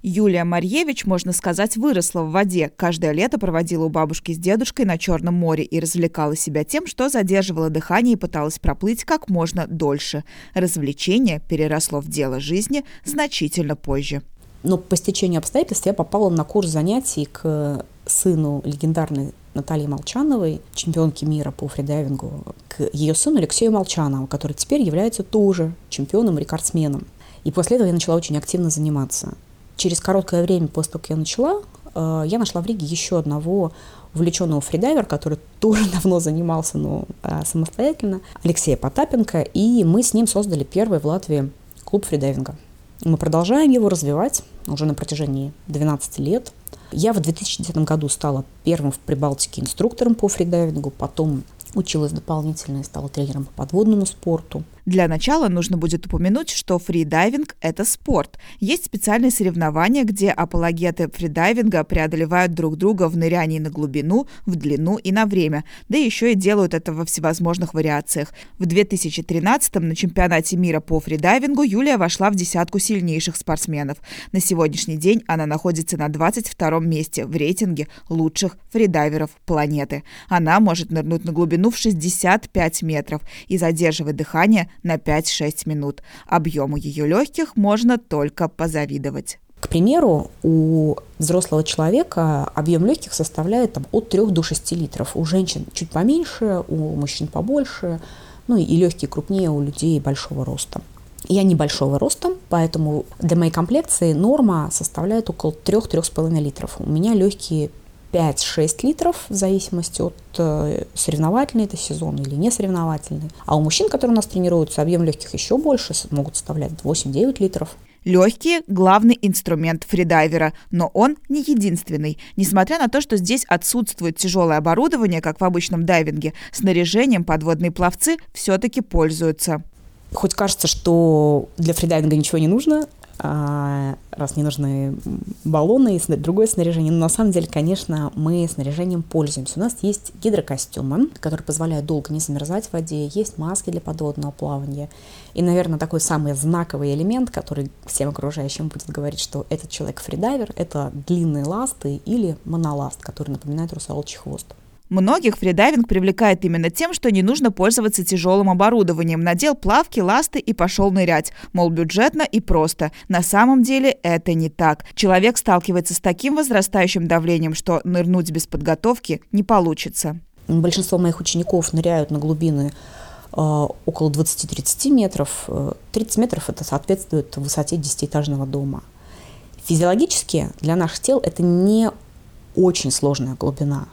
Юлия Марьевич, можно сказать, выросла в воде. Каждое лето проводила у бабушки с дедушкой на Черном море и развлекала себя тем, что задерживала дыхание и пыталась проплыть как можно дольше. Развлечение переросло в дело жизни значительно позже. Но по стечению обстоятельств я попала на курс занятий к сыну легендарной Натальи Молчановой, чемпионки мира по фридайвингу, к ее сыну Алексею Молчанову, который теперь является тоже чемпионом-рекордсменом. И после этого я начала очень активно заниматься. Через короткое время после того, как я начала, я нашла в Риге еще одного увлеченного фридайвера, который тоже давно занимался, но самостоятельно, Алексея Потапенко, и мы с ним создали первый в Латвии клуб фридайвинга. Мы продолжаем его развивать уже на протяжении 12 лет. Я в 2010 году стала первым в Прибалтике инструктором по фридайвингу, потом училась дополнительно и стала тренером по подводному спорту. Для начала нужно будет упомянуть, что фридайвинг – это спорт. Есть специальные соревнования, где апологеты фридайвинга преодолевают друг друга в нырянии на глубину, в длину и на время. Да еще и делают это во всевозможных вариациях. В 2013-м на чемпионате мира по фридайвингу Юлия вошла в десятку сильнейших спортсменов. На сегодняшний день она находится на 22-м месте в рейтинге лучших фридайверов планеты. Она может нырнуть на глубину в 65 метров и задерживать дыхание на 5-6 минут. Объему ее легких можно только позавидовать. К примеру, у взрослого человека объем легких составляет от 3 до 6 литров. У женщин чуть поменьше, у мужчин побольше, и легкие крупнее у людей большого роста. Я небольшого роста, поэтому для моей комплекции норма составляет около 3-3,5 литров. У меня легкие 5-6 литров, в зависимости от соревновательный это сезон или не соревновательный. А у мужчин, которые у нас тренируются, объем легких еще больше, могут составлять 8-9 литров. Легкие – главный инструмент фридайвера, но он не единственный. Несмотря на то, что здесь отсутствует тяжелое оборудование, как в обычном дайвинге, снаряжением подводные пловцы все-таки пользуются. Хоть кажется, что для фридайвинга ничего не нужно, раз не нужны баллоны и другое снаряжение. Но на самом деле, конечно, мы снаряжением пользуемся. У нас есть гидрокостюмы, которые позволяют долго не замерзать в воде, есть маски для подводного плавания. И, наверное, такой самый знаковый элемент, который всем окружающим будет говорить, что этот человек фридайвер, это длинные ласты или моноласт, который напоминает русалочий хвост. Многих фридайвинг привлекает именно тем, что не нужно пользоваться тяжелым оборудованием. Надел плавки, ласты и пошел нырять. Мол, бюджетно и просто. На самом деле это не так. Человек сталкивается с таким возрастающим давлением, что нырнуть без подготовки не получится. Большинство моих учеников ныряют на глубины около 20-30 метров. 30 метров это соответствует высоте 10-этажного дома. Физиологически для наших тел это не очень сложная глубина.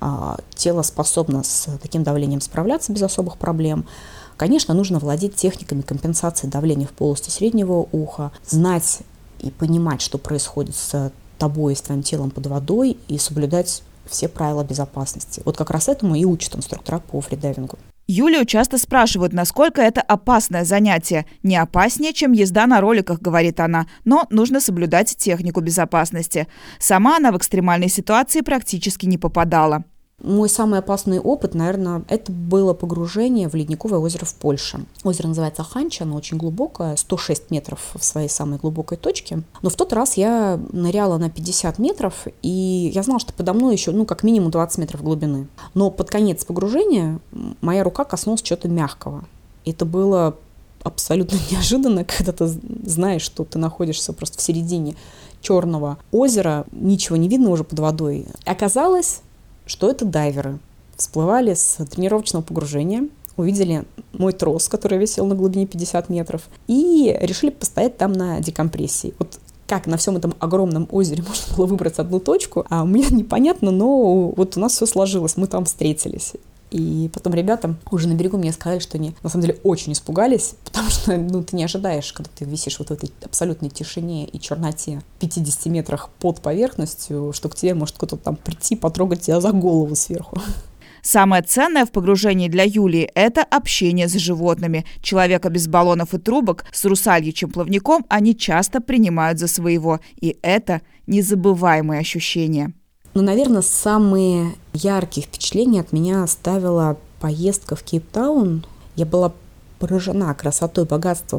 Тело способно с таким давлением справляться без особых проблем. Конечно, нужно владеть техниками компенсации давления в полости среднего уха, знать и понимать, что происходит с тобой и с твоим телом под водой, и соблюдать все правила безопасности. Вот как раз этому и учат инструктора по фридайвингу. Юлию часто спрашивают, насколько это опасное занятие. Не опаснее, чем езда на роликах, говорит она, но нужно соблюдать технику безопасности. Сама она в экстремальной ситуации практически не попадала. Мой самый опасный опыт, наверное, это было погружение в ледниковое озеро в Польше. Озеро называется Ханча, оно очень глубокое, 106 метров в своей самой глубокой точке. Но в тот раз я ныряла на 50 метров, и я знала, что подо мной еще, как минимум 20 метров глубины. Но под конец погружения моя рука коснулась чего-то мягкого. Это было абсолютно неожиданно, когда ты знаешь, что ты находишься просто в середине черного озера, ничего не видно уже под водой. Оказалось, что это дайверы. Всплывали с тренировочного погружения, увидели мой трос, который висел на глубине 50 метров, и решили постоять там на декомпрессии. Вот как на всем этом огромном озере можно было выбрать одну точку, у меня непонятно, но вот у нас все сложилось, мы там встретились. И потом ребята уже на берегу мне сказали, что они на самом деле очень испугались, потому что ты не ожидаешь, когда ты висишь вот в этой абсолютной тишине и черноте 50 метрах под поверхностью, что к тебе может кто-то там прийти, потрогать тебя за голову сверху. Самое ценное в погружении для Юлии – это общение с животными. Человека без баллонов и трубок с русальичьим плавником они часто принимают за своего. И это незабываемые ощущения. Наверное, самые яркие впечатления от меня оставила поездка в Кейптаун. Я была поражена красотой, богатством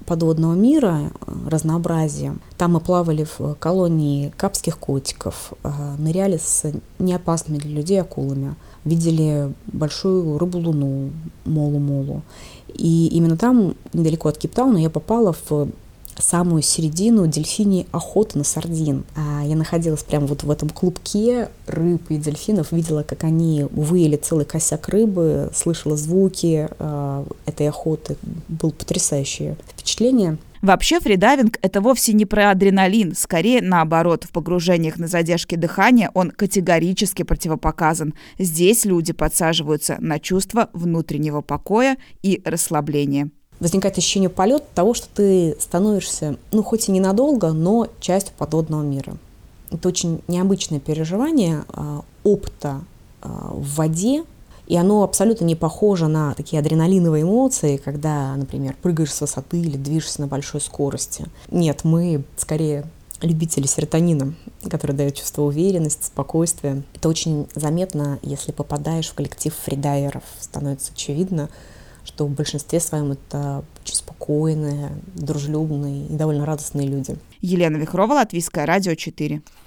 подводного мира, разнообразия. Там мы плавали в колонии капских котиков, ныряли с неопасными для людей акулами, видели большую рыбу-луну, молу-молу. И именно там, недалеко от Кейптауна, я попала в самую середину дельфиньей охоты на сардин. Я находилась прямо вот в этом клубке рыб и дельфинов, видела, как они выели целый косяк рыбы, слышала звуки этой охоты. Было потрясающее впечатление. Вообще фридайвинг – это вовсе не про адреналин, скорее наоборот. В погружениях на задержке дыхания он категорически противопоказан. Здесь люди подсаживаются на чувство внутреннего покоя и расслабления. Возникает ощущение полета того, что ты становишься, хоть и ненадолго, но частью подводного мира. Это очень необычное переживание опыта в воде, и оно абсолютно не похоже на такие адреналиновые эмоции, когда, например, прыгаешь с высоты или движешься на большой скорости. Нет, мы скорее любители серотонина, который дает чувство уверенности, спокойствия. Это очень заметно, если попадаешь в коллектив фридайверов. Становится очевидно, что в большинстве своем это очень спокойные, дружелюбные и довольно радостные люди. Елена Вихрова, Латвийское радио 4.